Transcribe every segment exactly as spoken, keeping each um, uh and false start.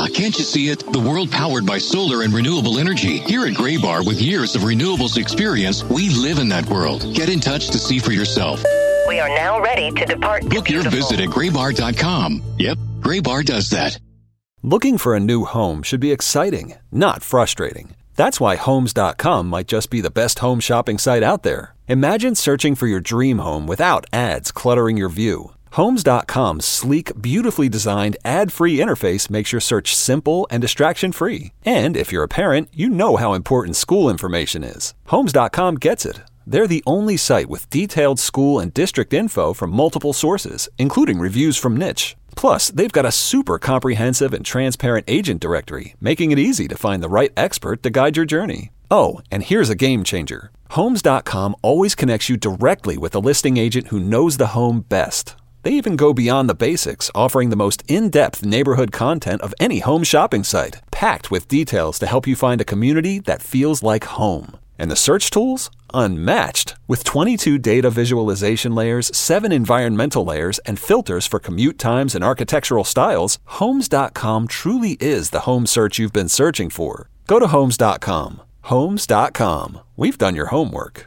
can't you see it? The world powered by solar and renewable energy. Here at Graybar, with years of renewables experience, we live in that world. Get in touch to see for yourself. We are now ready to depart. Book your visit at graybar dot com. Yep, Graybar does that. Looking for a new home should be exciting, not frustrating. That's why Homes dot com might just be the best home shopping site out there. Imagine searching for your dream home without ads cluttering your view. Homes dot com's sleek, beautifully designed, ad-free interface makes your search simple and distraction-free. And if you're a parent, you know how important school information is. Homes dot com gets it. They're the only site with detailed school and district info from multiple sources, including reviews from Niche. Plus, they've got a super comprehensive and transparent agent directory, making it easy to find the right expert to guide your journey. Oh, and here's a game changer. Homes dot com always connects you directly with a listing agent who knows the home best. They even go beyond the basics, offering the most in-depth neighborhood content of any home shopping site, packed with details to help you find a community that feels like home. And the search tools? Unmatched. With twenty-two data visualization layers, seven environmental layers, and filters for commute times and architectural styles, Homes dot com truly is the home search you've been searching for. Go to Homes dot com. Homes dot com. We've done your homework.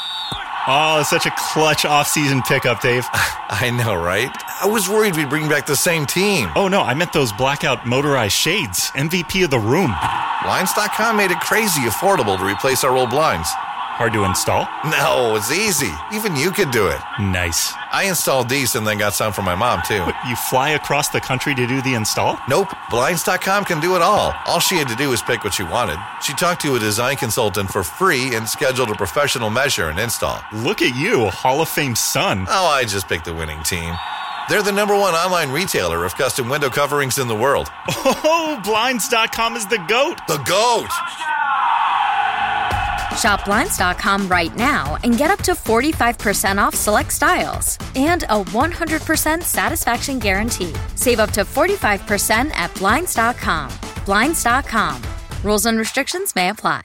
Oh, it's such a clutch off-season pickup, Dave. I know, right? I was worried we'd bring back the same team. Oh, no, I meant those blackout motorized shades. M V P of the room. Blinds dot com made it crazy affordable to replace our old blinds. Hard to install? No, it's easy. Even you could do it. Nice. I installed these and then got some for my mom, too. What, you fly across the country to do the install? Nope. Blinds dot com can do it all. All she had to do was pick what she wanted. She talked to a design consultant for free and scheduled a professional measure and install. Look at you, Hall of Fame son. Oh, I just picked the winning team. They're the number one online retailer of custom window coverings in the world. Oh, Blinds dot com is the GOAT. The GOAT! Shop Blinds dot com right now and get up to forty-five percent off select styles and a one hundred percent satisfaction guarantee. Save up to forty-five percent at Blinds dot com. Blinds dot com. Rules and restrictions may apply.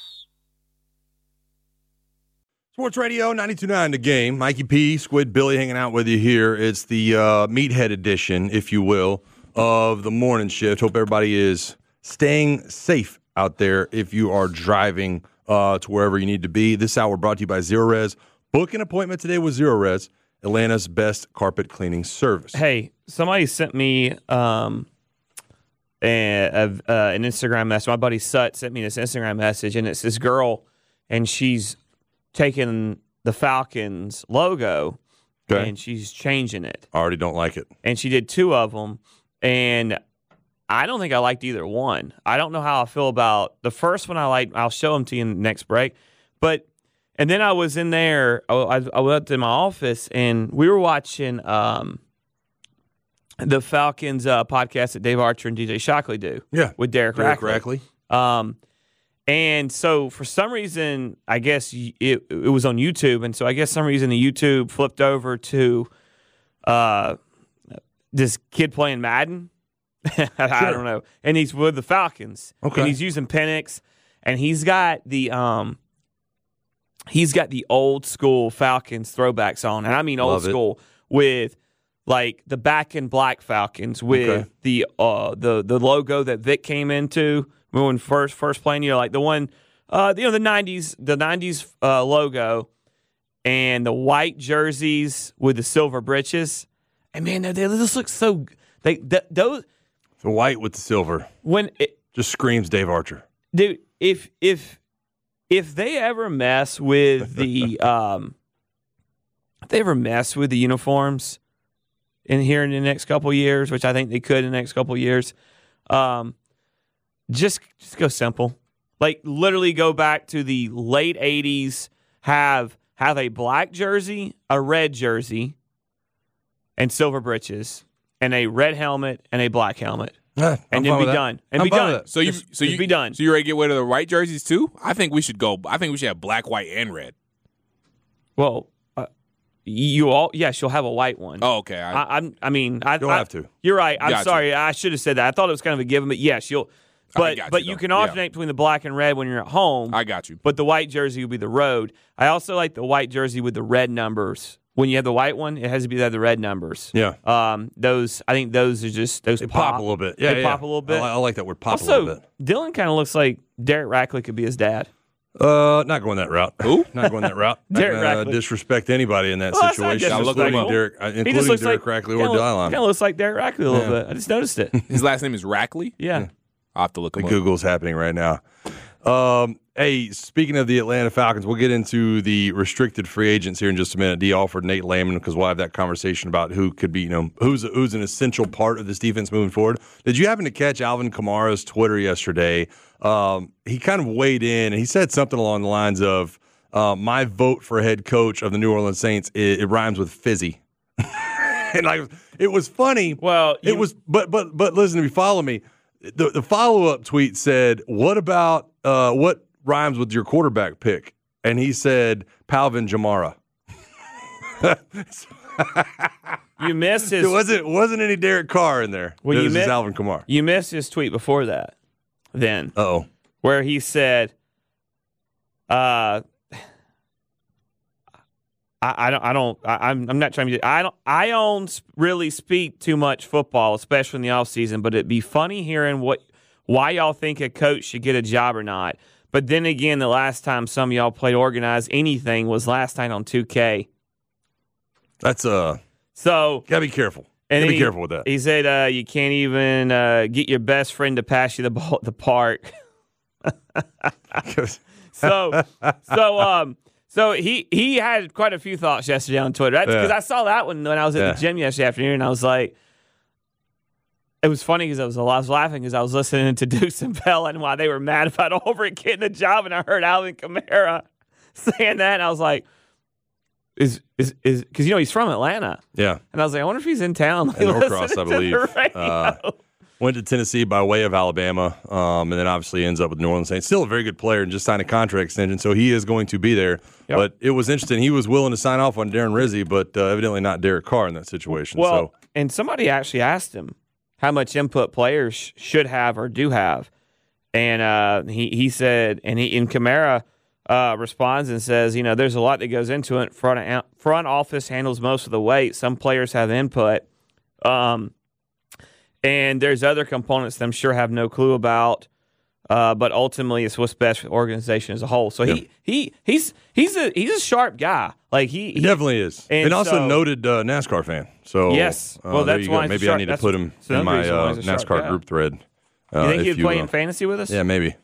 Sports Radio ninety-two point nine The Game. Mikey P, Squid Billy hanging out with you here. It's the uh, meathead edition, if you will, of the morning shift. Hope everybody is staying safe out there if you are driving uh, to wherever you need to be. This hour brought to you by Zerorez. Book an appointment today with Zerorez, Atlanta's best carpet cleaning service. Hey, somebody sent me um, a, a, uh, an Instagram message. My buddy Sut sent me this Instagram message, and it's this girl, and she's taking the Falcons logo, okay, and she's changing it. I already don't like it. And she did two of them, and I don't think I liked either one. I don't know how I feel about the first one. I like. I'll show them to you in the next break. But and then I was in there. I, I went to my office, and we were watching um, the Falcons uh, podcast that Dave Archer and D J Shockley do. Yeah, with Derek, Derek Rackley. Rackley. Um, and so for some reason, I guess it, it was on YouTube, and so I guess some reason the YouTube flipped over to uh, this kid playing Madden. I Sure. don't know. And he's with the Falcons. Okay. And he's using Penix, and he's got the um he's got the old school Falcons throwbacks on. And I mean old Love it. school with like the back and black Falcons with Okay. the uh the the logo that Vic came into when first first playing, you know, like the one uh you know the nineties the nineties uh logo and the white jerseys with the silver breeches. And man, they, they just look so they th- those The white with the silver. when it, Just screams Dave Archer. dude, if if if they ever mess with the um, if they ever mess with the uniforms in here in the next couple of years, which I think they could in the next couple of years, um, just just go simple. Like literally go back to the late eighties. Have have a black jersey, a red jersey, and silver breeches, and a red helmet and a black helmet. Yeah, and then be done. And I'm be fine done. with that. So you, Just- so just you be done. So you ready to get rid of the white jerseys too? I think we should go. I think we should have black, white, and red. Well, uh, you all yes, you'll have a white one. Oh, okay. I, I, I'm. I mean, I You'll I- have to. You're right. I'm Gotcha. sorry. I should have said that. I thought it was kind of a given, but yes, you'll. But got but you, you though. can Yeah. alternate between the black and red when you're at home. I got you. But the white jersey will be the road. I also like the white jersey with the red numbers when you have the white one, it has to be the red numbers. Yeah. Um, those I think those are just those They pop, pop a little bit. Yeah, they yeah. pop a little bit. I, I like that word, pop also, a little bit. Dylan kind of looks like Derek Rackley could be his dad. Uh, not going that route. Who? Not going that route. Not Derek gonna Rackley. disrespect anybody in that Well, that's not situation, disrespectful. including Derek, uh, He just including looks Derek like, Rackley or Dylon. Kind of looks like Derek Rackley a little Yeah. bit. I just noticed it. His last name is Rackley? Yeah. I'll have to look The him up. Google's happening right now. Um, hey, speaking of the Atlanta Falcons, we'll get into the restricted free agents here in just a minute. D offered Nate Landman because we'll have that conversation about who could be, you know, who's who's an essential part of this defense moving forward. Did you happen to catch Alvin Kamara's Twitter yesterday? Um, he kind of weighed in and he said something along the lines of, uh, "My vote for head coach of the New Orleans Saints it, it rhymes with fizzy." And like it was funny. Well, it you- was, but but but listen to me, follow me. The the follow up tweet said, "What about uh, what rhymes with your quarterback pick?" And he said, "Palvin Jamara." You missed his. It wasn't wasn't any Derek Carr in there. Well, it you was just mi- Alvin Kamara. You missed his tweet before that. Then, Uh-oh. where he said, "Uh, I, I don't, I don't, I, I'm, I'm not trying to. I don't, I don't really speak too much football, especially in the off season. But it'd be funny hearing what, why y'all think a coach should get a job or not. But then again, the last time some of y'all played organized anything was last night on two K. That's uh, So gotta be careful. And Gotta be he- careful with that. He said, uh, "You can't even uh, get your best friend to pass you the ball at the park." so, so, um, so he he had quite a few thoughts yesterday on Twitter. That's because Yeah. I saw that one when I was at Yeah. the gym yesterday afternoon, and I was like, it was funny because I was I was laughing because I was listening to Deuce and Bell and why they were mad about Ulbrich getting the job, and I heard Alvin Kamara saying that, and I was like, is is is because you know he's from Atlanta. Yeah. And I was like, I wonder if he's in town. Like, And Norcross, listening I to believe. the radio. Uh, Went to Tennessee by way of Alabama, um, and then obviously ends up with New Orleans Saints. Still a very good player and just signed a contract extension, so he is going to be there. Yep. But it was interesting. He was willing to sign off on Darren Rizzi, but uh, evidently not Derek Carr in that situation. Well, so and somebody actually asked him how much input players should have or do have, and uh, he he said, and he and Kamara uh, responds and says, you know, there's a lot that goes into it. Front front office handles most of the weight. Some players have input. Um. And there's other components that I'm sure have no clue about, uh, but ultimately it's what's best for the organization as a whole. So Yep. he he he's he's a he's a sharp guy. Like he, he he definitely is. and And, also so- noted uh, NASCAR fan. So Yes. uh, Well, there that's you why go. he's a Maybe I sharp- need to that's- put him that's in another my reason why uh, he's a sharp NASCAR guy. group thread. Uh, you think if he'd play uh, in fantasy with us? Yeah, maybe.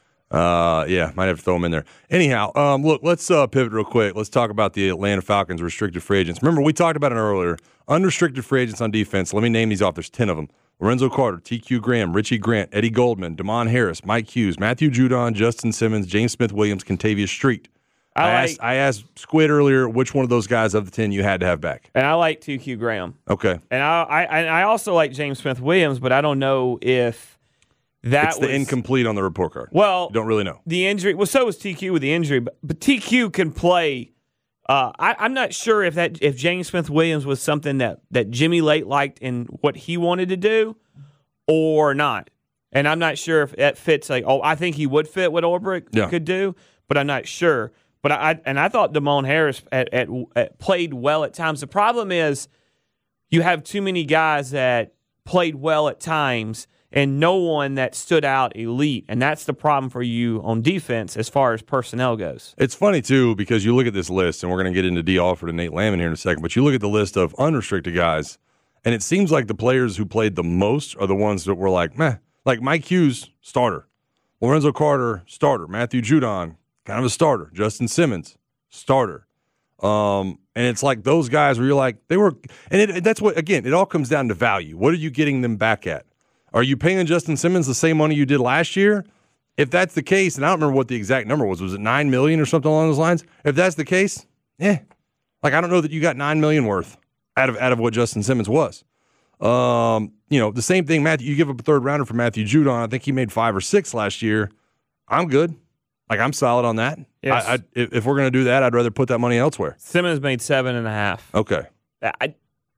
Uh, yeah, might have to throw him in there. Anyhow, um, look, let's uh, pivot real quick. Let's talk about the Atlanta Falcons restricted free agents. Remember, we talked about it earlier. Unrestricted free agents on defense. Let me name these off. There's ten of them. Lorenzo Carter, T Q Graham, Richie Grant, Eddie Goldman, Damon Harris, Mike Hughes, Matthew Judon, Justin Simmons, James Smith-Williams, Contavious Street. I I, like- asked, I asked Squid earlier which one of those guys of the ten you had to have back. And I like T Q Graham. Okay. And I I, and I also like James Smith Williams, but I don't know if that It's the was incomplete on the report card. well. You don't really know. The injury. Well, so was T Q with the injury, but, but T Q can play. Uh, I, I'm not sure if that if James Smith Williams was something that that Jimmy Late liked in what he wanted to do, or not. And I'm not sure if that fits. Like, oh, I think he would fit what Ulbrich Yeah. could do, but I'm not sure. But I, I and I thought Damon Harris at, at, at played well at times. The problem is you have too many guys that played well at times and no one that stood out elite. And that's the problem for you on defense as far as personnel goes. It's funny, too, because you look at this list, and we're going to get into D. Alford and Nate Landman here in a second, but you look at the list of unrestricted guys, and it seems like the players who played the most are the ones that were like, meh. Like Mike Hughes, starter. Lorenzo Carter, starter. Matthew Judon, kind of a starter. Justin Simmons, starter. Um, and it's like those guys where you're like, they were, and it, that's what, again, it all comes down to value. What are you getting them back at? Are you paying Justin Simmons the same money you did last year? If that's the case, and I don't remember what the exact number was, was it nine million dollars or something along those lines? If that's the case, eh. Like, I don't know that you got nine million dollars worth out of out of what Justin Simmons was. Um, you know, the same thing, Matthew, you give up a third rounder for Matthew Judon. I think he made five or six last year. I'm good. Like, I'm solid on that. Yes. I, I, if, if we're going to do that, I'd rather put that money elsewhere. Simmons made seven and a half. Okay. I,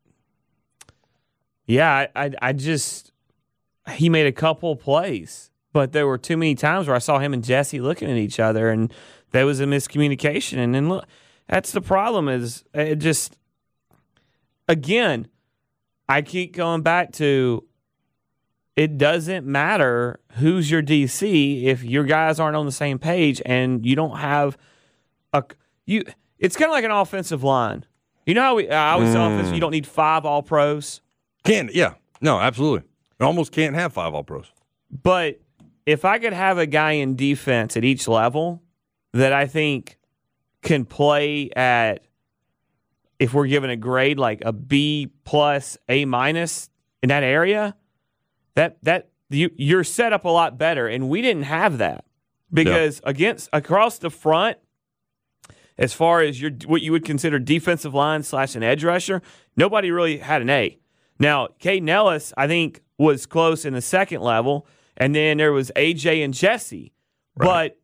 yeah, I, I, I just he made a couple plays, but there were too many times where I saw him and Jesse looking at each other, and there was a miscommunication. And then look, that's the problem. Is it just again, I keep going back to it doesn't matter who's your D C if your guys aren't on the same page and you don't have a you. It's kind of like an offensive line. You know how we, I always say Mm. offensive, you don't need five all-pros? Can't, yeah. No, absolutely. You almost can't have five all-pros. But if I could have a guy in defense at each level that I think can play at, if we're given a grade like a B plus, A minus in that area, that that you, you're set up a lot better. And we didn't have that because yeah. against across the front, as far as your what you would consider defensive line slash an edge rusher, nobody really had an A. Now, Caden Ellis, I think, was close in the second level, and then there was A J and Jesse. Right. But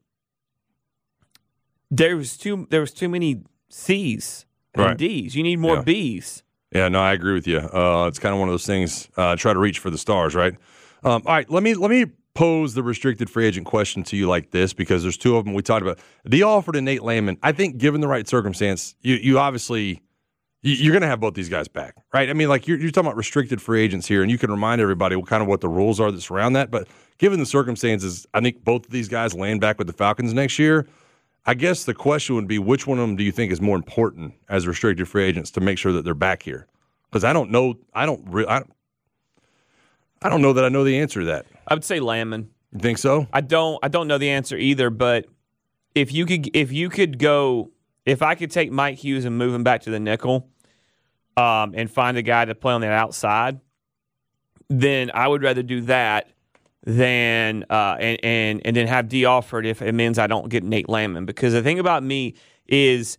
there was too there was too many C's and right. D's. You need more yeah. B's. Yeah, no, I agree with you. Uh, it's kind of one of those things. Uh, try to reach for the stars, right? Um, all right, let me let me pose the restricted free agent question to you like this because there's two of them we talked about. The offer to Nate Landman, I think, given the right circumstance, you you obviously you, you're going to have both these guys back, right? I mean, like you're, you're talking about restricted free agents here, and you can remind everybody what kind of what the rules are that surround that. But given the circumstances, I think both of these guys land back with the Falcons next year. I guess the question would be, which one of them do you think is more important as restricted free agents to make sure that they're back here? Because I don't know, I don't really, I, I don't know that I know the answer to that. I would say Landman. You think so? I don't. I don't know the answer either. But if you could, if you could go, if I could take Mike Hughes and move him back to the nickel, um, and find a guy to play on the outside, then I would rather do that than uh, and and and then have D offered if it means I don't get Nate Landman. Because the thing about me is,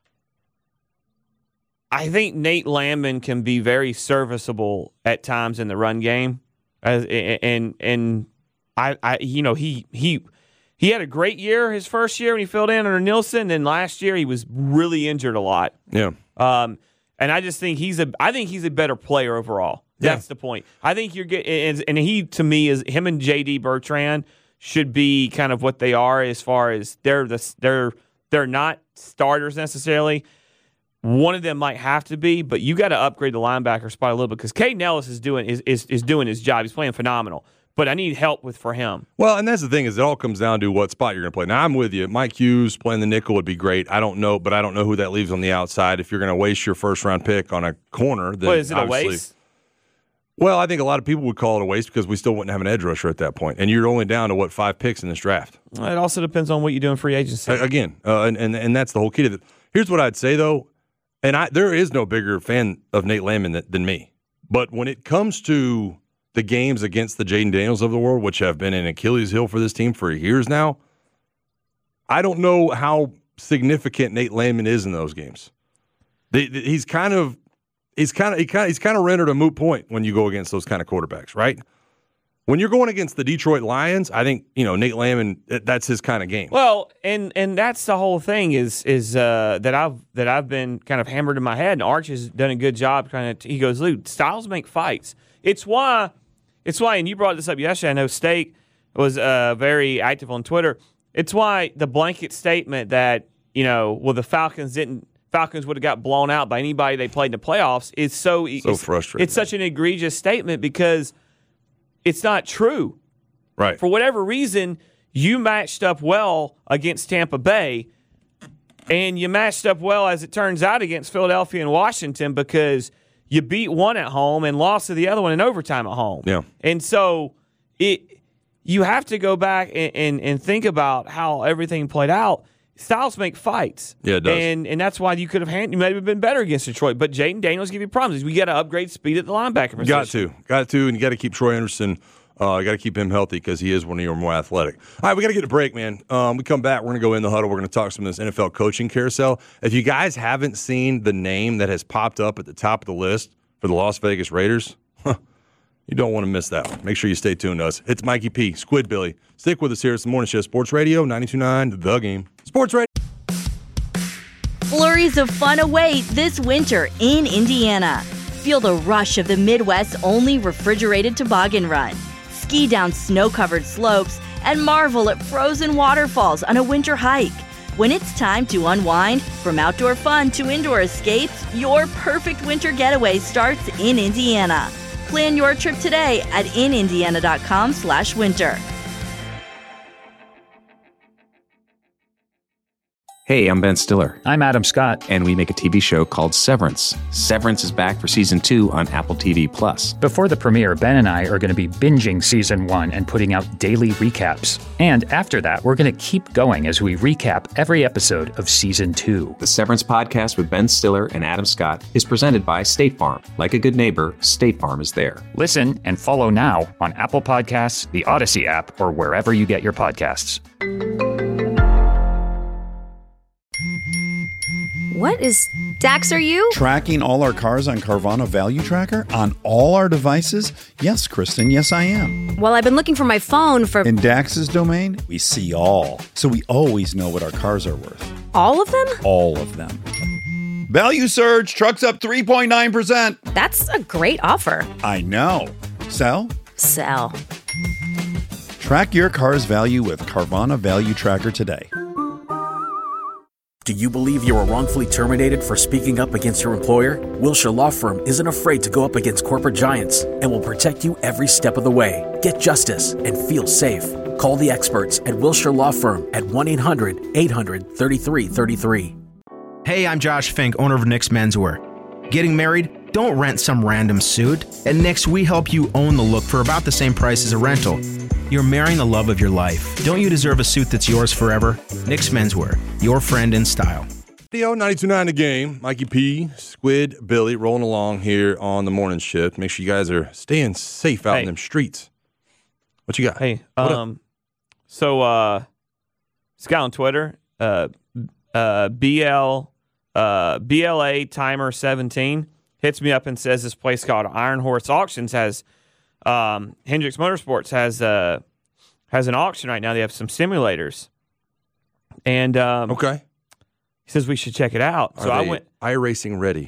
I think Nate Landman can be very serviceable at times in the run game, as and and I, I you know he he he had a great year his first year when he filled in under Nielsen. Then last year he was really injured a lot. Yeah. Um, and I just think he's a I think he's a better player overall. That's yeah. the point. I think you're getting, and he to me is him and J D Bertrand should be kind of what they are as far as they're the they're they're not starters necessarily. One of them might have to be, but you got to upgrade the linebacker spot a little bit because Caden Ellis is doing is, is is doing his job. He's playing phenomenal, but I need help with for him. Well, and that's the thing is it all comes down to what spot you're going to play. Now I'm with you. Mike Hughes playing the nickel would be great. I don't know, but I don't know who that leaves on the outside. If you're going to waste your first round pick on a corner, then what, is it a waste? Well, I think a lot of people would call it a waste because we still wouldn't have an edge rusher at that point, and you're only down to what five picks in this draft. It also depends on what you do in free agency. Again, uh, and, and and that's the whole key to it. Here's what I'd say though. And I, there is no bigger fan of Nate Landman than, than me. But when it comes to the games against the Jaden Daniels of the world, which have been an Achilles heel for this team for years now, I don't know how significant Nate Landman is in those games. They, they, he's kind of he's kind of he kind of he's kind of rendered a moot point when you go against those kind of quarterbacks, right? When you're going against the Detroit Lions, I think, you know, Nate Landman, that's his kind of game. Well, and and that's the whole thing is is uh, that I've that I've been kind of hammered in my head, and Arch has done a good job kind of. He goes, Luke, styles make fights. It's why, it's why, and you brought this up yesterday. I know State was uh, very active on Twitter. It's why the blanket statement that, you know, well, the Falcons didn't. Falcons would have got blown out by anybody they played in the playoffs is so so it's, frustrating. It's such an egregious statement because it's not true. Right. For whatever reason, you matched up well against Tampa Bay, and you matched up well, as it turns out, against Philadelphia and Washington because you beat one at home and lost to the other one in overtime at home. Yeah. And so it you have to go back and, and, and think about how everything played out. Styles make fights. Yeah, it does. And and that's why you could have hand, you maybe been better against Detroit. But Jaden Daniels give you problems. We got to upgrade speed at the linebacker position. Got to. Got to, and you got to keep Troy Anderson. Uh, you got to keep him healthy because he is one of your more athletic. All right, we got to get a break, man. Um, we come back. We're going to go in the huddle. We're going to talk some of this N F L coaching carousel. If you guys haven't seen the name that has popped up at the top of the list for the Las Vegas Raiders, huh, you don't want to miss that one. Make sure you stay tuned to us. It's Mikey P, Squid Billy. Stick with us here. It's the Morning Show, Sports Radio, ninety-two point nine, The Game. Sports Radio. Flurries of fun await this winter in Indiana. Feel the rush of the Midwest's only refrigerated toboggan run. Ski down snow-covered slopes and marvel at frozen waterfalls on a winter hike. When it's time to unwind, from outdoor fun to indoor escapes, your perfect winter getaway starts in Indiana. Plan your trip today at inindiana.com slash winter. Hey, I'm Ben Stiller. I'm Adam Scott. And we make a T V show called Severance. Severance is back for season two on Apple T V Plus. Before the premiere, Ben and I are going to be binging season one and putting out daily recaps. And after that, we're going to keep going as we recap every episode of season two. The Severance podcast with Ben Stiller and Adam Scott is presented by State Farm. Like a good neighbor, State Farm is there. Listen and follow now on Apple Podcasts, the Odyssey app, or wherever you get your podcasts. What is Dax, are you? Tracking all our cars on Carvana Value Tracker on all our devices? Yes, Kristen, yes I am. Well, I've been looking for my phone for... In Dax's domain, we see all. So we always know what our cars are worth. All of them? All of them. Value surge, trucks up three point nine percent. That's a great offer. I know. Sell? Sell. Track your car's value with Carvana Value Tracker today. Do you believe you were wrongfully terminated for speaking up against your employer? Wilshire Law Firm isn't afraid to go up against corporate giants and will protect you every step of the way. Get justice and feel safe. Call the experts at Wilshire Law Firm at one eight hundred eight hundred thirty-three thirty-three. Hey, I'm Josh Fink, owner of Nick's Menswear. Getting married? Don't rent some random suit. At Nick's, we help you own the look for about the same price as a rental. You're marrying the love of your life. Don't you deserve a suit that's yours forever? Nick's Menswear, your friend in style. ninety-two point nine The Game. Mikey P, Squid, Billy, rolling along here on the morning shift. Make sure you guys are staying safe out Hey. in them streets. What you got? Hey, What um, up? so uh, this guy on Twitter, uh, uh, B L uh, B L A Timer seventeen hits me up and says this place called Iron Horse Auctions has um, Hendricks Motorsports has uh, has an auction right now. They have some simulators, and um, okay, he says we should check it out. So Are I they went. iRacing ready?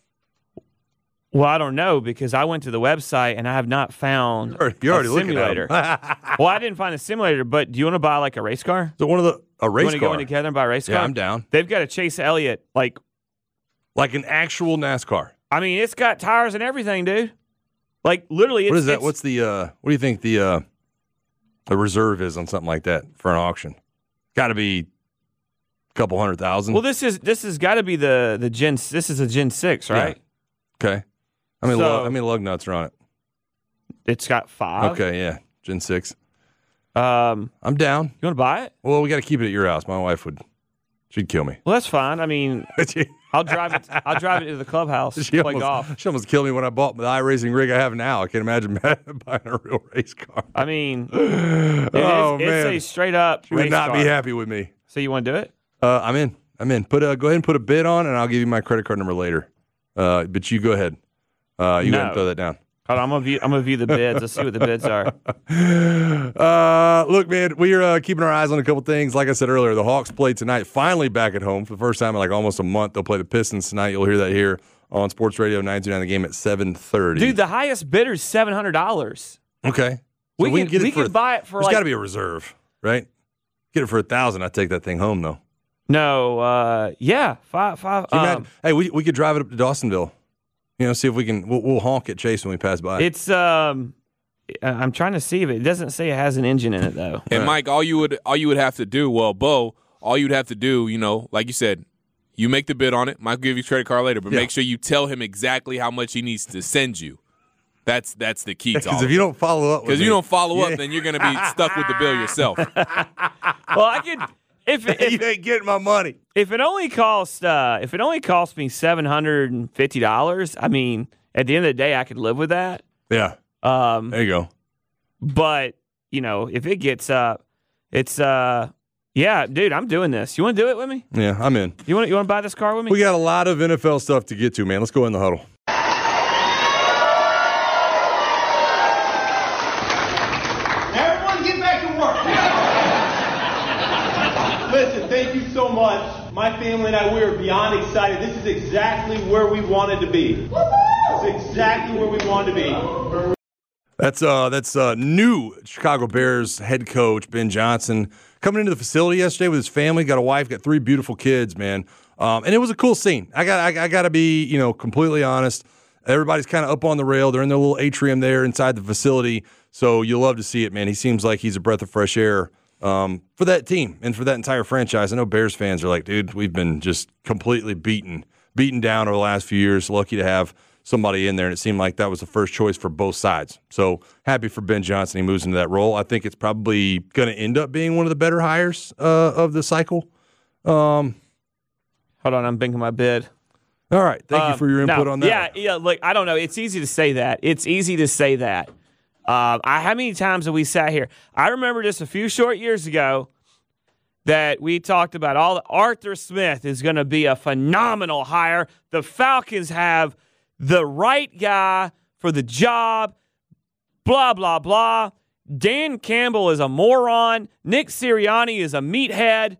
Well, I don't know because I went to the website and I have not found You're already a looking at simulator. 'em. Well, I didn't find a simulator, but do you want to buy like a race car? So one of the a race you want to car. go in together and buy a race Yeah, car? I'm down. They've got a Chase Elliott, like like an actual NASCAR. I mean, it's got tires and everything, dude. Like literally, it's, What is that? it's- What's the? Uh, what do you think the uh, the reserve is on something like that for an auction? Got to be a couple hundred thousand. Well, this is this has got to be the the Gen. This is a Gen six, right? Yeah. Okay. How many, So- lug, how many lug nuts are on it? It's got five. Okay, yeah, Gen six. Um, I'm down. You want to buy it? Well, we got to keep it at your house. My wife would, she'd kill me. Well, that's fine. I mean, I'll drive it. I'll drive it to the clubhouse. She play almost, golf. she almost killed me when I bought the iRacing rig I have now. I can't imagine buying a real race car. I mean, oh it is, man, it's a straight up. she would race not car. be happy with me. So you want to do it? Uh, I'm in. I'm in. Put a, go ahead and put a bid on, and I'll give you my credit card number later. Uh, but you go ahead. Uh, you go ahead and No. throw that down. Hold on, I'm gonna view. I'm gonna view the bids. Let's see what the bids are. Uh, look, man, we are uh, keeping our eyes on a couple things. Like I said earlier, the Hawks play tonight, finally back at home for the first time in like almost a month. They'll play the Pistons tonight. You'll hear that here on Sports Radio ninety-two point nine The Game at seven thirty. Dude, the highest bidder is seven hundred dollars. Okay. So We we can- can get it we for can buy it for There's like- got to be a reserve, right? Get it for a thousand. I'd take that thing home, though. No, uh, yeah, five, five. Can you Um, imagine- hey, we we could drive it up to Dawsonville. You know, see if we can. We'll, we'll honk at Chase when we pass by. it's um, I- I'm trying to see if it, it doesn't say it has an engine in it though. And Mike, all you would all you would have to do, well, Bo, all you'd have to do, you know, like you said, you make the bid on it. Mike will give you a credit card later, but Yeah. make sure you tell him exactly how much he needs to send you. That's that's the key to all. Because if you don't follow up, because you me- don't follow Yeah. up, then you're going to be stuck with the bill yourself. Well, I could if it, you if, ain't getting my money. if it only cost uh, if it only cost me seven hundred and fifty dollars. I mean, at the end of the day, I could live with that. Yeah. Um, There you go. but you know, if it gets up, it's uh, yeah, dude, I'm doing this. You want to do it with me? Yeah, I'm in. You want you want to buy this car with me? We got a lot of N F L stuff to get to, man. Let's go in the huddle. Everyone get back to work. Listen, thank you so much. My family and I, we are beyond excited. This is exactly where we wanted to be. It's exactly where we wanted to be. That's uh, that's uh, new Chicago Bears head coach Ben Johnson coming into the facility yesterday with his family. Got a wife, got three beautiful kids, man. Um, and it was a cool scene. I got I, I got to be you know completely honest. Everybody's kind of up on the rail. They're in their little atrium there inside the facility. So you'll love to see it, man. He seems like he's a breath of fresh air um, for that team and for that entire franchise. I know Bears fans are like, dude, we've been just completely beaten, beaten down over the last few years. Lucky to have somebody in there, and it seemed like that was the first choice for both sides. So happy for Ben Johnson. He moves into that role. I think it's probably going to end up being one of the better hires uh, of the cycle. Um, Hold on, I'm banking my bid. All right. Thank um, you for your input no, on that. Yeah, yeah. Look, I don't know. It's easy to say that. It's easy to say that. Um, I, how many times have we sat here? I remember just a few short years ago that we talked about all Arthur Smith is going to be a phenomenal hire. The Falcons have the right guy for the job, blah, blah, blah. Dan Campbell is a moron. Nick Sirianni is a meathead.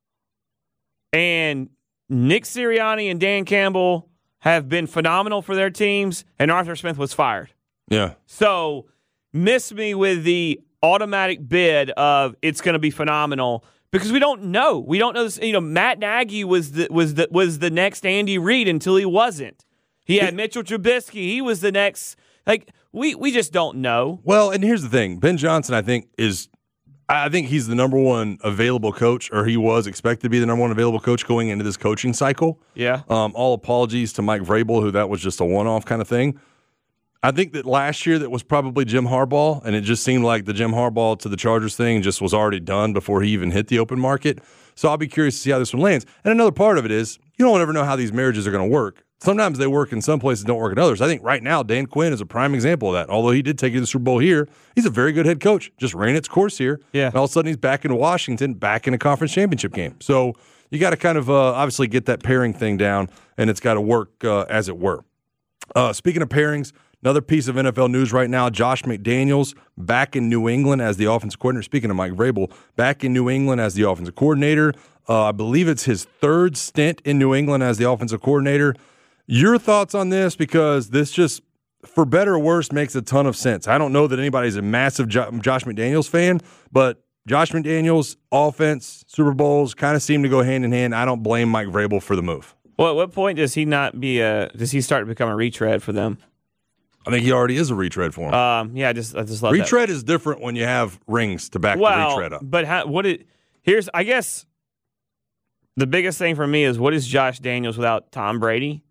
And Nick Sirianni and Dan Campbell have been phenomenal for their teams, and Arthur Smith was fired. Yeah. So miss me with the automatic bid of it's going to be phenomenal because we don't know. We don't know this. You know, Matt Nagy was the was the was the next Andy Reid until he wasn't. He had Mitchell Trubisky. He was the next. Like we we just don't know. Well, and here's the thing: Ben Johnson, I think, is. I think he's the number one available coach, or he was expected to be the number one available coach going into this coaching cycle. Yeah. Um, all apologies to Mike Vrabel, who that was just a one-off kind of thing. I think that last year that was probably Jim Harbaugh, and it just seemed like the Jim Harbaugh to the Chargers thing just was already done before he even hit the open market. So I'll be curious to see how this one lands. And another part of it is you don't ever know how these marriages are going to work. Sometimes they work in some places, don't work in others. I think right now Dan Quinn is a prime example of that. Although he did take you to the Super Bowl here, he's a very good head coach. Just ran its course here. Yeah. And all of a sudden he's back in Washington, back in a conference championship game. So you got to kind of uh, obviously get that pairing thing down, and it's got to work uh, as it were. Uh, speaking of pairings, another piece of N F L news right now, Josh McDaniels back in New England as the offensive coordinator. Speaking of Mike Vrabel, back in New England as the offensive coordinator. Uh, I believe it's his third stint in New England as the offensive coordinator. Your thoughts on this? Because this just, for better or worse, makes a ton of sense. I don't know that anybody's a massive jo- Josh McDaniels fan, but Josh McDaniels, offense, Super Bowls kind of seem to go hand in hand. I don't blame Mike Vrabel for the move. Well, at what point does he not be a? Does he start to become a retread for them? I think he already is a retread for him. Um, yeah, I just I just love retread that. is different when you have rings to back well, the retread up. But how, what it here's I guess the biggest thing for me is what is Josh Daniels without Tom Brady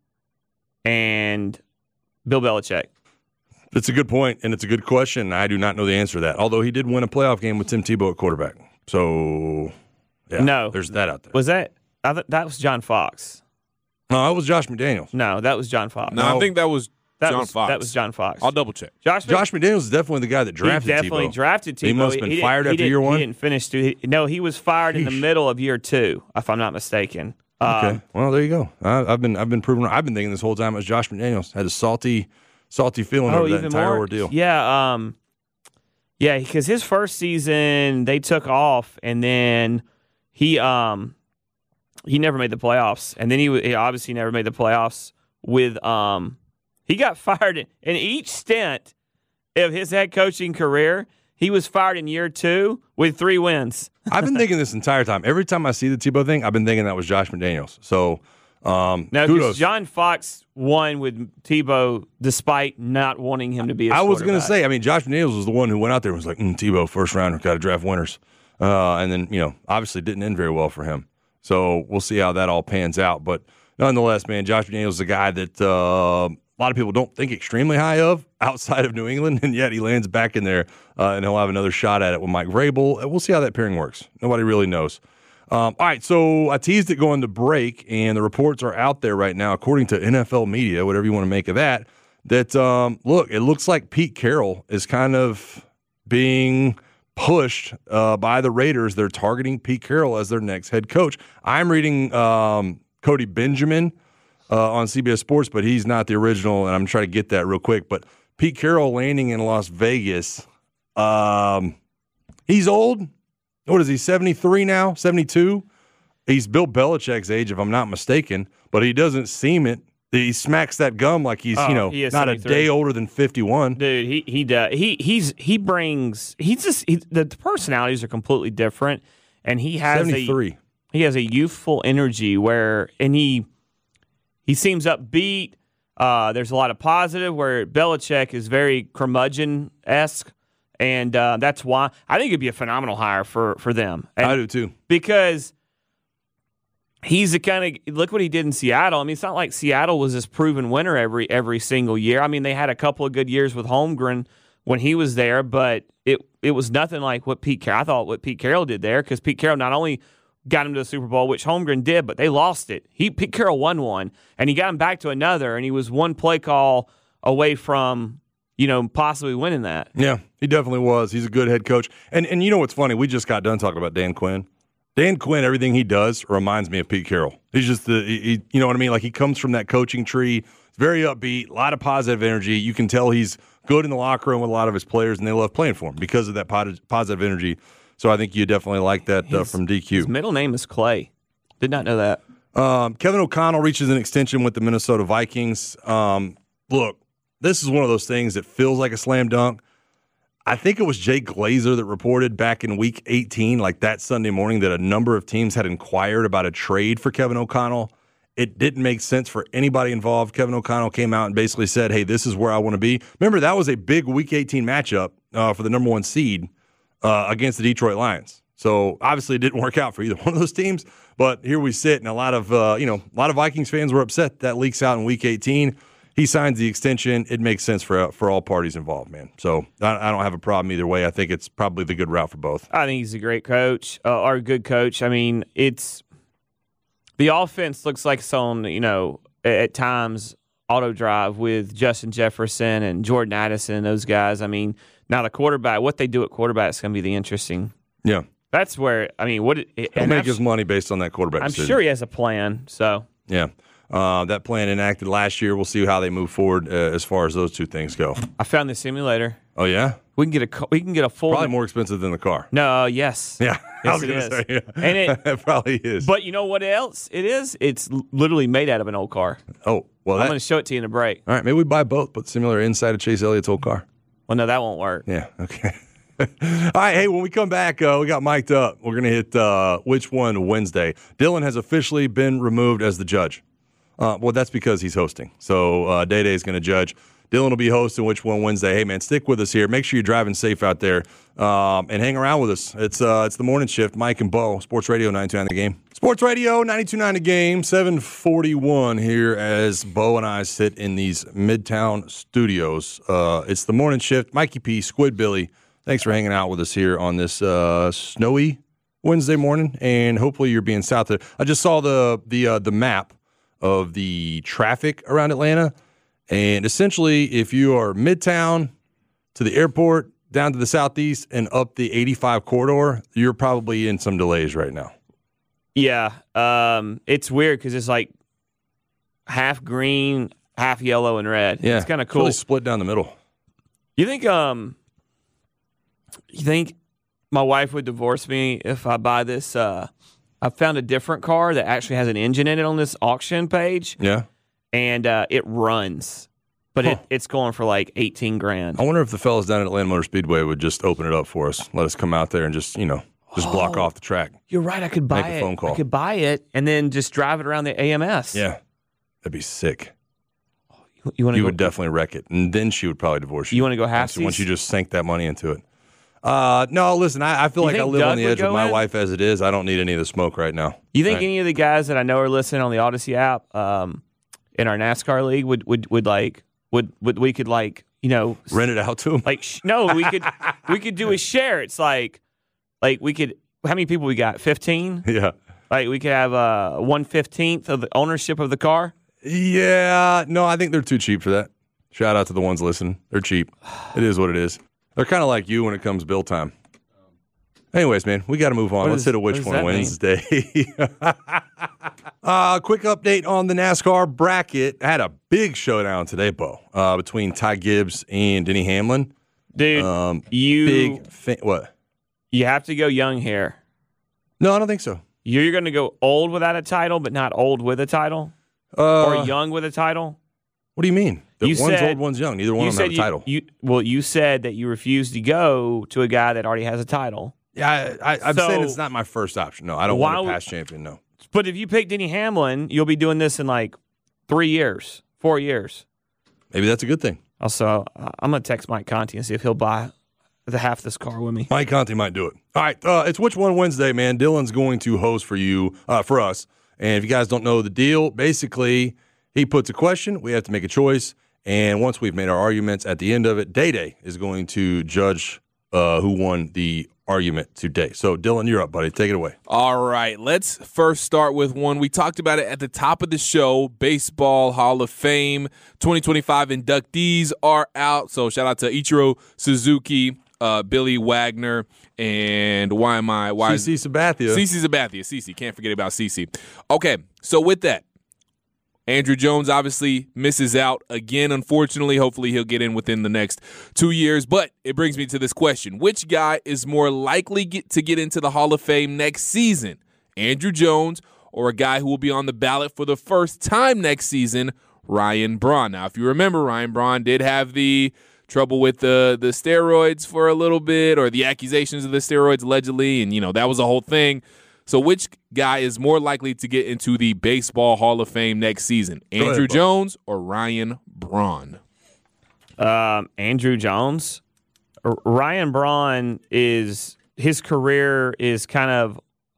and Bill Belichick? It's a good point, and it's a good question. I do not know the answer to that. Although he did win a playoff game with Tim Tebow at quarterback, so yeah, no, there's that out there. Was that I th- that was John Fox? No, that was Josh McDaniels. No, that was John Fox. No, I think that was that John was, Fox. That was John Fox. I'll double check. Josh, Josh McDaniels is definitely the guy that drafted Tebow. He definitely Tebow. drafted Tebow. He must have been he fired after he year one. He didn't finish. To, no, he was fired Sheesh. in the middle of year two, if I'm not mistaken. Okay. Um, well, there you go. I, I've been I've been proven. I've been thinking this whole time it was Josh McDaniels. Had a salty, salty feeling oh, over that entire more? ordeal. Yeah. Um. Yeah, because his first season they took off, and then he um he never made the playoffs, and then he, he obviously never made the playoffs with um he got fired in, in each stint of his head coaching career. He was fired in year two with three wins. I've been thinking this entire time. Every time I see the Tebow thing, I've been thinking that was Josh McDaniels. So, um, now, kudos. John Fox won with Tebow despite not wanting him to be a I was going to quarterback. say, I mean, Josh McDaniels was the one who went out there and was like, mm, Tebow, first rounder, got to draft winners. Uh, and then, you know, obviously didn't end very well for him. So we'll see how that all pans out. But nonetheless, man, Josh McDaniels is a guy that uh, a lot of people don't think extremely high of outside of New England, and yet he lands back in there, uh, and he'll have another shot at it with Mike Vrabel. We'll see how that pairing works. Nobody really knows. Um, all right, so I teased it going to break, and the reports are out there right now, according to N F L media, whatever you want to make of that, that, um, look, it looks like Pete Carroll is kind of being pushed uh, by the Raiders. They're targeting Pete Carroll as their next head coach. I'm reading um, Cody Benjamin uh, on C B S Sports, but he's not the original, and I'm trying to get that real quick. But Pete Carroll landing in Las Vegas, um, he's old. What is he, seventy-three now, seventy-two? He's Bill Belichick's age, if I'm not mistaken, but he doesn't seem it. He smacks that gum like he's, Oh, you know, he is not a seventy-three. day older than fifty-one. Dude, he he does. He he's he brings. He's just he, the personalities are completely different, and he has seventy-three. a he has a youthful energy where, and he he seems upbeat. Uh, there's a lot of positive where Belichick is very curmudgeon esque, and uh, that's why I think it'd be a phenomenal hire for for them. And I do too, because he's the kind of look what he did in Seattle. I mean, it's not like Seattle was this proven winner every every single year. I mean, they had a couple of good years with Holmgren when he was there, but it it was nothing like what Pete Carroll. I thought what Pete Carroll did there, because Pete Carroll not only got him to the Super Bowl, which Holmgren did, but they lost it. He Pete Carroll won one, and he got him back to another, and he was one play call away from, you know, possibly winning that. Yeah, he definitely was. He's a good head coach. And and you know what's funny? We just got done talking about Dan Quinn. Dan Quinn, everything he does reminds me of Pete Carroll. He's just the, he, he- you know what I mean? Like, he comes from that coaching tree, very upbeat, a lot of positive energy. You can tell he's good in the locker room with a lot of his players, and they love playing for him because of that pot- positive energy. So I think you definitely like that uh, His- from D Q. His middle name is Clay. Did not know that. Um, Kevin O'Connell reaches an extension with the Minnesota Vikings. Um, look, this is one of those things that feels like a slam dunk. I think it was Jay Glazer that reported back in week eighteen, like that Sunday morning, that a number of teams had inquired about a trade for Kevin O'Connell. It didn't make sense for anybody involved. Kevin O'Connell came out and basically said, hey, this is where I want to be. Remember, that was a big week eighteen matchup uh, for the number one seed uh, against the Detroit Lions. So obviously it didn't work out for either one of those teams. But here we sit, and a lot of uh, you know, a lot of Vikings fans were upset that leaks out in week eighteen. He signs the extension. It makes sense for for all parties involved, man. So I, I don't have a problem either way. I think it's probably the good route for both. I think he's a great coach, uh, or a good coach. I mean, it's the offense looks like it's on, you know, at, at times auto drive with Justin Jefferson and Jordan Addison and those guys. I mean, now the quarterback, what they do at quarterback is going to be the interesting. Yeah, that's where I mean, what it, he'll make his money based on that quarterback. I'm decision. sure he has a plan. So yeah. Uh, that plan enacted last year. We'll see how they move forward uh, as far as those two things go. I found the simulator. Oh yeah, we can get a ca- we can get a full. Probably more expensive than the car. No, uh, yes, yeah, yes, I was it gonna is. say, yeah. And it, it probably is. But you know what else it is? It's l- literally made out of an old car. Oh well, I'm that, going to show it to you in a break. All right, maybe we buy both. Put the simulator inside of Chase Elliott's old car. Well, no, that won't work. Yeah. Okay. All right. Hey, when we come back, uh, we got mic'd up. We're gonna hit uh, Which One Wednesday. Dylan has officially been removed as the judge. Uh, well, that's because he's hosting. So uh, Day Day is going to judge. Dylan will be hosting Which One Wednesday. Hey, man, stick with us here. Make sure you're driving safe out there um, and hang around with us. It's uh, it's the morning shift. Mike and Bo, Sports Radio ninety-two point nine The Game. Sports Radio ninety-two point nine The Game, seven forty-one here as Bo and I sit in these Midtown studios. Uh, it's the morning shift. Mikey P, Squid Billy, thanks for hanging out with us here on this uh, snowy Wednesday morning, and hopefully you're being south of. I just saw the the uh, the map of the traffic around Atlanta. And essentially, if you are Midtown to the airport, down to the southeast, and up the eighty-five corridor, you're probably in some delays right now. Yeah. Um, it's weird because it's like half green, half yellow, and red. Yeah, it's kind of it's cool. really split down the middle. You think um, you think my wife would divorce me if I buy this? Uh, I found a different car that actually has an engine in it on this auction page. Yeah. And uh, it runs, but Huh. it, it's going for like eighteen grand. I wonder if the fellas down at Atlanta Motor Speedway would just open it up for us, let us come out there and just, you know, just block Oh. off the track. You're right. I could buy Make a it. phone call. I could buy it and then just drive it around the A M S. Yeah. That'd be sick. You want to? You go, would definitely wreck it, and then she would probably divorce you. You want to go once, halfsies? once you just sank that money into it. Uh, no, listen, I, I feel You like I think live Doug on the would edge with go my in? wife as it is. I don't need any of the smoke right now. You think Right. any of the guys that I know are listening on the Odyssey app, um, in our NASCAR league, would would would like would would we could like you know rent it out to them? Like sh- no, we could we could do a share. It's like like we could. How many people we got? Fifteen. Yeah. Like we could have uh one fifteenth of the ownership of the car. Yeah, no, I think they're too cheap for that. Shout out to the ones listening. They're cheap. It is what it is. They're kind of like you when it comes bill time. Anyways, man, we got to move on. What Let's is- hit a what Which does One that mean? Wednesday. uh, quick update on the NASCAR bracket. I had a big showdown today, Bo, uh, between Ty Gibbs and Denny Hamlin. Dude, um, you big fa- what? You have to go young here. No, I don't think so. You're going to go old without a title, but not old with a title. Uh, or young with a title? What do you mean? The You one's said- old, one's young. Neither one You of them have said a you- title. You, well, you said that you refused to go to a guy that already has a title. Yeah, I, I, I'm So- saying it's not my first option. No, I don't Why want a would- past champion, no. But if you pick Denny Hamlin, you'll be doing this in like three years, four years. Maybe that's a good thing. Also, uh, I'm going to text Mike Conti and see if he'll buy the half this car with me. Mike Conti might do it. All right, uh, it's Which One Wednesday, man. Dylan's going to host for you, uh, for us. And if you guys don't know the deal, basically he puts a question, we have to make a choice, and once we've made our arguments, at the end of it, Day Day is going to judge uh, who won the argument today. So, Dylan, you're up, buddy. Take it away. All right, let's first start with one. We talked about it at the top of the show. Baseball Hall of Fame twenty twenty-five inductees are out. So shout out to Ichiro Suzuki, uh, Billy Wagner, and why am I? Why C C Sabathia. C C Sabathia. C C. Can't forget about C C. Okay, so with that, Andrew Jones obviously misses out again, unfortunately. Hopefully he'll get in within the next two years. But it brings me to this question. Which guy is more likely get to get into the Hall of Fame next season? Andrew Jones or a guy who will be on the ballot for the first time next season, Ryan Braun? Now, if you remember, Ryan Braun did have the trouble with the, the steroids for a little bit, or the accusations of the steroids allegedly, and, you know, that was a whole thing. So which guy is more likely to get into the Baseball Hall of Fame next season? Go Andrew ahead, bud. Jones or Ryan Braun? Um, Andrew Jones. R- Ryan Braun is his career is kind of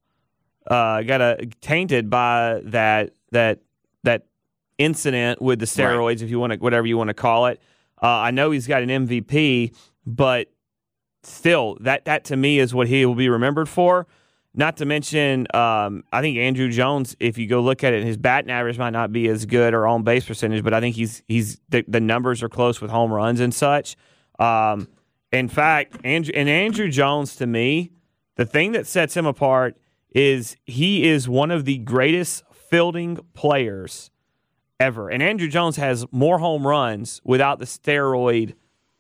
uh, got a tainted by that that that incident with the steroids, if you want to, whatever you want to call it. Uh, I know he's got an M V P, but still, that that to me is what he will be remembered for. Not to mention, um, I think Andrew Jones, if you go look at it, his batting average might not be as good or on base percentage, but I think he's he's the, the numbers are close with home runs and such. Um, in fact, Andrew, and Andrew Jones, to me, the thing that sets him apart is he is one of the greatest fielding players ever. And Andrew Jones has more home runs without the steroid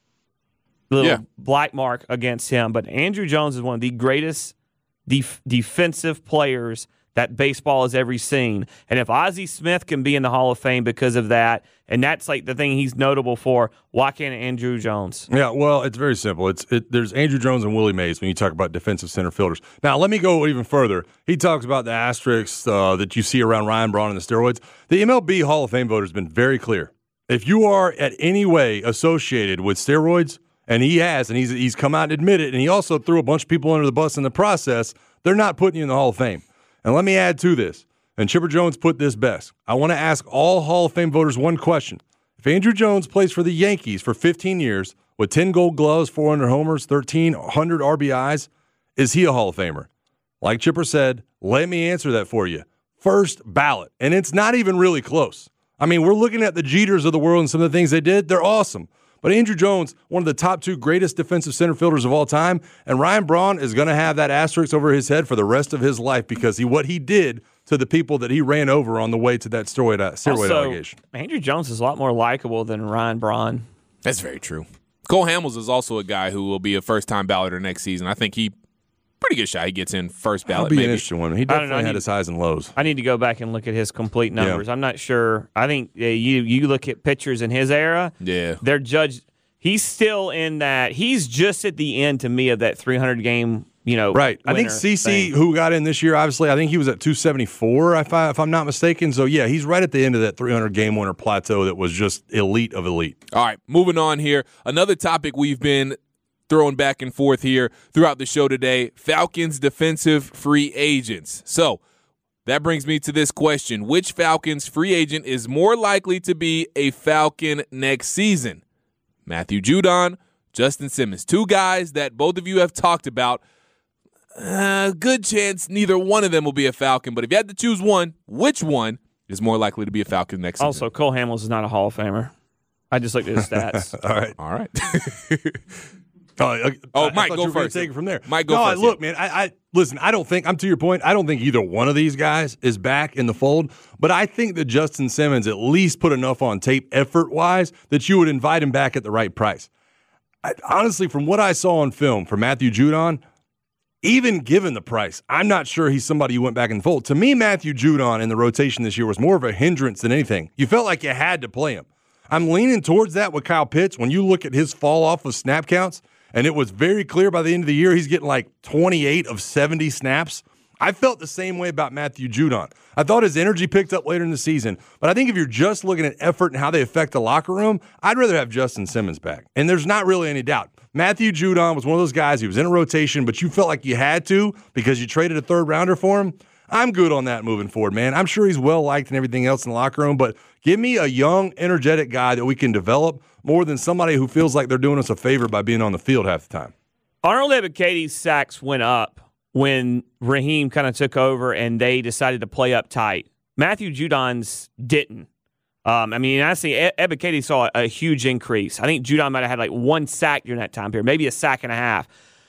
little Yeah. black mark against him. But Andrew Jones is one of the greatest Def- defensive players that baseball has ever seen. And if Ozzie Smith can be in the Hall of Fame because of that, and that's like the thing he's notable for, why can't Andrew Jones? Yeah, well, it's very simple. It's it, there's Andrew Jones and Willie Mays when you talk about defensive center fielders. Now, let me go even further. He talks about the asterisks uh, that you see around Ryan Braun and the steroids. The M L B Hall of Fame voter has been very clear. If you are at any way associated with steroids, and he has, and he's he's come out and admitted, and he also threw a bunch of people under the bus in the process, they're not putting you in the Hall of Fame. And let me add to this, and Chipper Jones put this best. I want to ask all Hall of Fame voters one question. If Andrew Jones plays for the Yankees for fifteen years with ten gold gloves, four hundred homers, thirteen hundred R B Is, is he a Hall of Famer? Like Chipper said, let me answer that for you. First ballot. And it's not even really close. I mean, we're looking at the Jeters of the world and some of the things they did. They're awesome. But Andrew Jones, one of the top two greatest defensive center fielders of all time, and Ryan Braun is going to have that asterisk over his head for the rest of his life because he what he did to the people that he ran over on the way to that steroid, uh, steroid Also, allegation. Andrew Jones is a lot more likable than Ryan Braun. That's very true. Cole Hamels is also a guy who will be a first-time balloter next season. I think he pretty good shot he gets in first ballot. That'll be maybe. an interesting one. He I don't know, definitely I had need- his highs and lows. I need to go back and look at his complete Yeah. numbers. I'm not sure. I think uh, you you look at pitchers in his era. Yeah. They're judged. He's still in that. He's just at the end to me of that three hundred game. You know, Right. I think winner C C, thing. who got in this year, obviously, I think he was at two seventy-four, if, I, if I'm not mistaken. So, yeah, he's right at the end of that three hundred game winner plateau that was just elite of elite. All right, moving on here. Another topic we've been throwing back and forth here throughout the show today, Falcons defensive free agents. So that brings me to this question. Which Falcons free agent is more likely to be a Falcon next season? Matthew Judon, Justin Simmons. Two guys that both of you have talked about. Uh, good chance neither one of them will be a Falcon, but if you had to choose one, which one is more likely to be a Falcon next season? Also, Cole Hamels is not a Hall of Famer. I just looked at his stats. All right. All right. Oh, okay. Oh, I- I Mike, thought go you were gonna first. Take it from there. Mike, go no, first, Look, man, I, I listen. I don't think I'm to your point. I don't think either one of these guys is back in the fold. But I think that Justin Simmons at least put enough on tape, effort wise, that you would invite him back at the right price. I, honestly, from what I saw on film for Matthew Judon, even given the price, I'm not sure he's somebody you went back and fold. To me, Matthew Judon in the rotation this year was more of a hindrance than anything. You felt like you had to play him. I'm leaning towards that with Kyle Pitts. When you look at his fall off of snap counts, and it was very clear by the end of the year he's getting like twenty-eight of seventy snaps. I felt the same way about Matthew Judon. I thought his energy picked up later in the season, but I think if you're just looking at effort and how they affect the locker room, I'd rather have Justin Simmons back. And there's not really any doubt. Matthew Judon was one of those guys, he was in a rotation, but you felt like you had to because you traded a third rounder for him. I'm good on that moving forward, man. I'm sure he's well-liked and everything else in the locker room, but give me a young, energetic guy that we can develop more than somebody who feels like they're doing us a favor by being on the field half the time. Arnold Ebikadie's sacks went up when Raheem kind of took over and they decided to play up tight. Matthew Judon's didn't. Um, I mean, I see Ebikadie saw a, a huge increase. I think Judon might have had like one sack during that time period, maybe a sack and a half.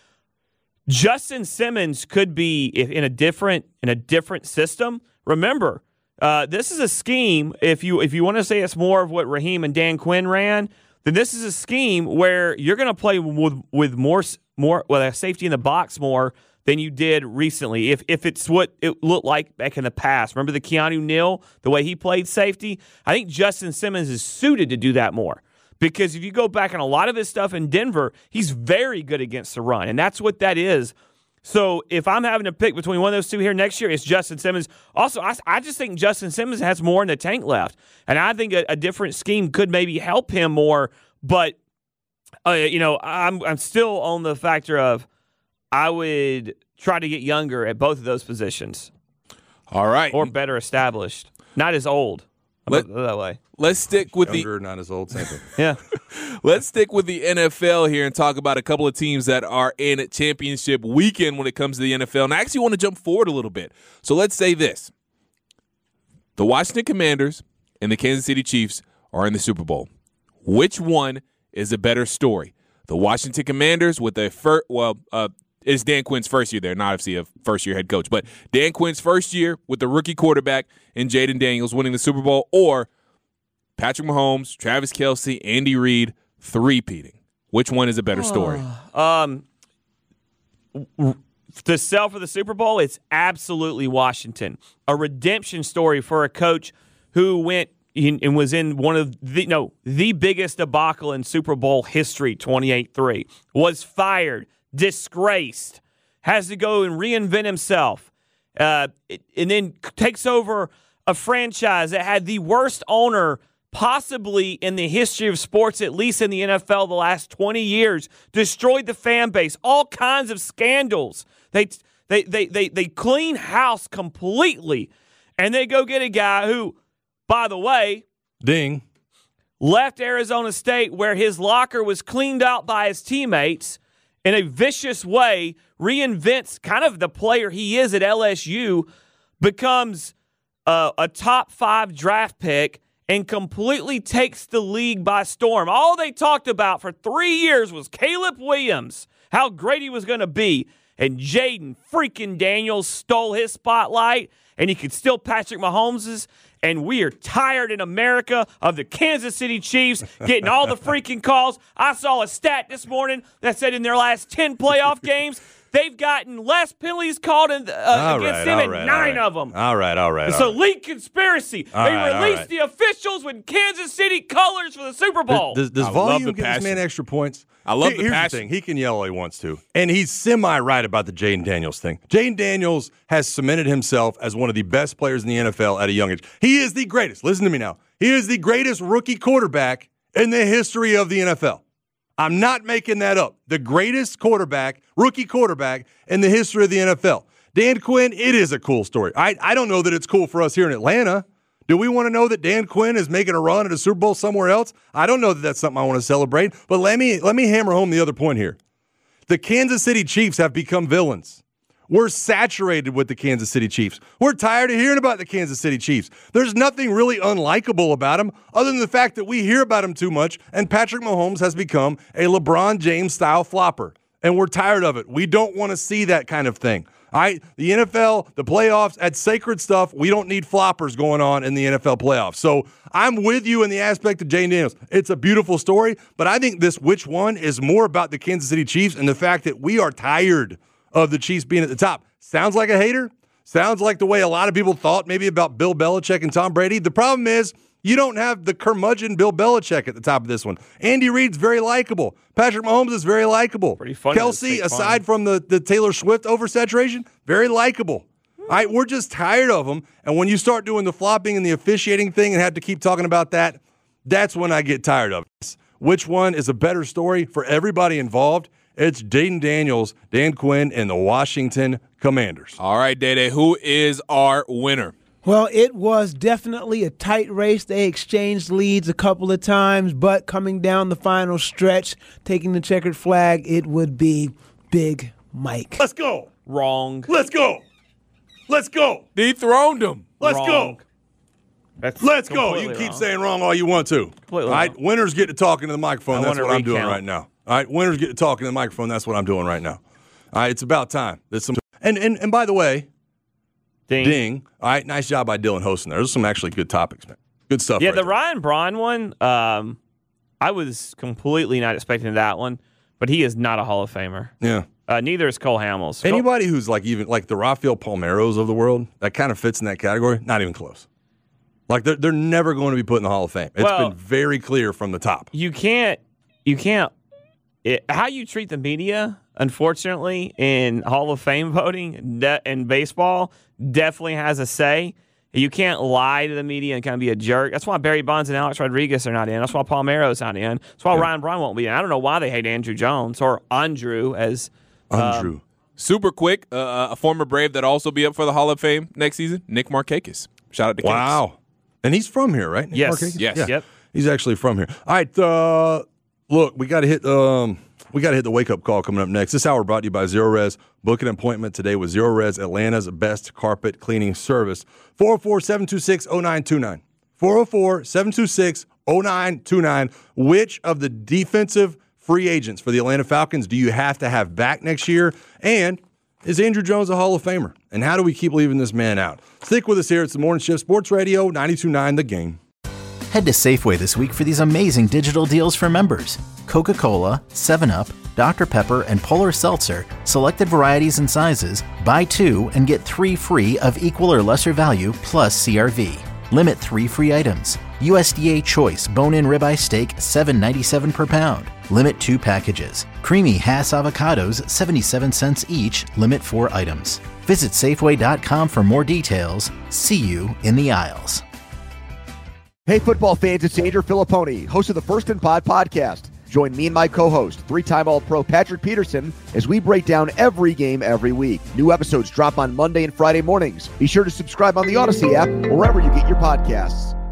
Justin Simmons could be if in a different in a different system. Remember, uh, this is a scheme. If you if you want to say it's more of what Raheem and Dan Quinn ran, then this is a scheme where you're going to play with with more more well, a safety in the box more than you did recently. If if it's what it looked like back in the past. Remember the Keanu Neal, the way he played safety? I think Justin Simmons is suited to do that more. Because if you go back on a lot of his stuff in Denver, he's very good against the run, and that's what that is. So if I'm having to pick between one of those two here next year, it's Justin Simmons. Also, I, I just think Justin Simmons has more in the tank left, and I think a, a different scheme could maybe help him more. But uh, you know, I'm I'm still on the factor of I would try to get younger at both of those positions. All right, or better established, not as old. Let, that way. Let's stick with Younger, the not as old, same thing. Yeah. Let's stick with the N F L here and talk about a couple of teams that are in championship weekend when it comes to the N F L. And I actually want to jump forward a little bit. So let's say this. The Washington Commanders and the Kansas City Chiefs are in the Super Bowl. Which one is a better story? The Washington Commanders with a first, well, uh, it's Dan Quinn's first year there, not obviously a first-year head coach, but Dan Quinn's first year with the rookie quarterback and Jaden Daniels winning the Super Bowl, or Patrick Mahomes, Travis Kelce, Andy Reid three-peating. Which one is a better story? Um, to sell for the Super Bowl, it's absolutely Washington. A redemption story for a coach who went in, and was in one of the no the biggest debacle in Super Bowl history, twenty-eight three, was fired, disgraced, has to go and reinvent himself, uh, and then takes over a franchise that had the worst owner possibly in the history of sports, at least in the N F L the last twenty years, destroyed the fan base, all kinds of scandals. They they they they, they clean house completely, and they go get a guy who, by the way, ding, left Arizona State where his locker was cleaned out by his teammates in a vicious way, reinvents kind of the player he is at L S U, becomes uh, a top five draft pick, and completely takes the league by storm. All they talked about for three years was Caleb Williams, how great he was going to be, and Jaden freaking Daniels stole his spotlight, and he could steal Patrick Mahomes's. And we are tired in America of the Kansas City Chiefs getting all the freaking calls. I saw a stat this morning that said in their last ten playoff games, they've gotten less penalties called in, uh, against right, them in right, nine right. of them. All right, all right. It's all a right. league conspiracy. All they right, all released right. the officials with Kansas City colors for the Super Bowl. Does, does I love volume the give this passion. man extra points? I love Here- the Here's passion. the thing. He can yell all he wants to. And he's semi-right about the Jaden Daniels thing. Jaden Daniels has cemented himself as one of the best players in the N F L at a young age. He is the greatest. Listen to me now. He is the greatest rookie quarterback in the history of the N F L. I'm not making that up. The greatest quarterback, rookie quarterback in the history of the N F L. Dan Quinn, it is a cool story. I, I don't know that it's cool for us here in Atlanta. Do we want to know that Dan Quinn is making a run at a Super Bowl somewhere else? I don't know that that's something I want to celebrate. But let me let me hammer home the other point here. The Kansas City Chiefs have become villains. We're saturated with the Kansas City Chiefs. We're tired of hearing about the Kansas City Chiefs. There's nothing really unlikable about them other than the fact that we hear about them too much, and Patrick Mahomes has become a LeBron James-style flopper, and we're tired of it. We don't want to see that kind of thing. All right, the N F L, the playoffs, that's sacred stuff. We don't need floppers going on in the N F L playoffs. So I'm with you in the aspect of Jaden Daniels. It's a beautiful story, but I think this which one is more about the Kansas City Chiefs and the fact that we are tired of the Chiefs being at the top. Sounds like a hater. Sounds like the way a lot of people thought maybe about Bill Belichick and Tom Brady. The problem is you don't have the curmudgeon Bill Belichick at the top of this one. Andy Reid's very likable. Patrick Mahomes is very likable. Pretty funny. Kelsey, aside from the, the Taylor Swift oversaturation, very likable. All right, we're just tired of them. And when you start doing the flopping and the officiating thing and have to keep talking about that, that's when I get tired of it. Which one is a better story for everybody involved? It's Dayton Daniels, Dan Quinn, and the Washington Commanders. All right, Day-Day, who is our winner? Well, it was definitely a tight race. They exchanged leads a couple of times, but coming down the final stretch, taking the checkered flag, it would be Big Mike. Let's go. Wrong. Let's go. Let's go. Dethroned him. Let's Wrong. go. That's Let's go. You can keep wrong. saying wrong all you want to. Completely All right, wrong. winners get to talking to the microphone. I That's want what to I'm doing recount. right now. All right, winners get to talking to the microphone. That's what I'm doing right now. All right, it's about time. There's some, and, and, and by the way, Ding. ding. All right, nice job by Dylan hosting there. There's some actually good topics, man. Good stuff. Yeah, right the there. Ryan Braun one, um, I was completely not expecting that one, but he is not a Hall of Famer. Yeah. Uh, neither is Cole Hamels. Cole- Anybody who's like even like the Rafael Palmeiros of the world, that kind of fits in that category, not even close. Like they're they're never going to be put in the Hall of Fame. It's Well, been very clear from the top. you can't, you can't, it, how you treat the media, unfortunately, in Hall of Fame voting de- in baseball definitely has a say. You can't lie to the media and kind of be a jerk. That's why Barry Bonds and Alex Rodriguez are not in. That's why Palmeiro's not in. That's why Yeah. Ryan Braun won't be in. I don't know why they hate Andrew Jones or Andrew as um, Andrew. Super quick, uh, a former Brave that also be up for the Hall of Fame next season, Nick Markakis. Shout out to Cakes. Wow. And he's from here, right? Nick Yes. Markakis? Yes. Yeah. Yep. He's actually from here. All right. Uh, look, we got to hit. Um, we got to hit the wake up call coming up next. This hour brought to you by Zero Res. Book an appointment today with Zero Res, Atlanta's best carpet cleaning service. four oh four, seven two six, oh nine two nine. four oh four, seven two six, oh nine two nine. Which of the defensive free agents for the Atlanta Falcons do you have to have back next year? And is Andrew Jones a Hall of Famer? And how do we keep leaving this man out? Stick with us here. It's the Morning Shift Sports Radio, ninety-two point nine The Game. Head to Safeway this week for these amazing digital deals for members. Coca-Cola, seven up, Doctor Pepper, and Polar Seltzer, selected varieties and sizes, buy two and get three free of equal or lesser value plus C R V. Limit three free items. U S D A Choice bone-in ribeye steak, seven ninety-seven per pound. Limit two packages. Creamy Hass avocados, seventy-seven cents each. Limit four items. Visit Safeway dot com for more details. See you in the aisles. Hey, football fans, it's Andrew Filipponi, host of the First and Pod podcast. Join me and my co-host, three-time All-Pro Patrick Peterson, as we break down every game every week. New episodes drop on Monday and Friday mornings. Be sure to subscribe on the Odyssey app or wherever you get your podcasts.